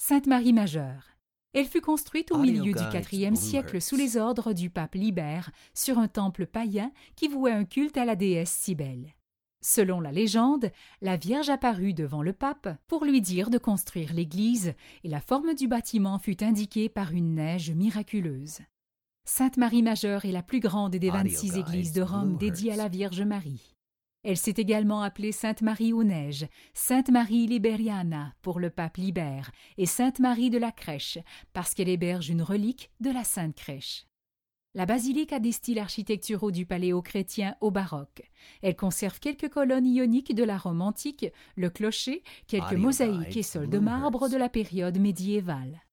Sainte Marie Majeure. Elle fut construite au milieu du IVe siècle sous les ordres du pape Libère sur un temple païen qui vouait un culte à la déesse Cybèle. Selon la légende, la Vierge apparut devant le pape pour lui dire de construire l'église et la forme du bâtiment fut indiquée par une neige miraculeuse. Sainte Marie Majeure est la plus grande des 26 églises de Rome dédiées à la Vierge Marie. Elle s'est également appelée Sainte Marie aux Neiges, Sainte Marie Liberiana pour le pape Libère et Sainte Marie de la Crèche parce qu'elle héberge une relique de la Sainte Crèche. La basilique a des styles architecturaux du paléo-chrétien au baroque. Elle conserve quelques colonnes ioniques de la Rome antique, le clocher, quelques mosaïques et sols de marbre de la période médiévale.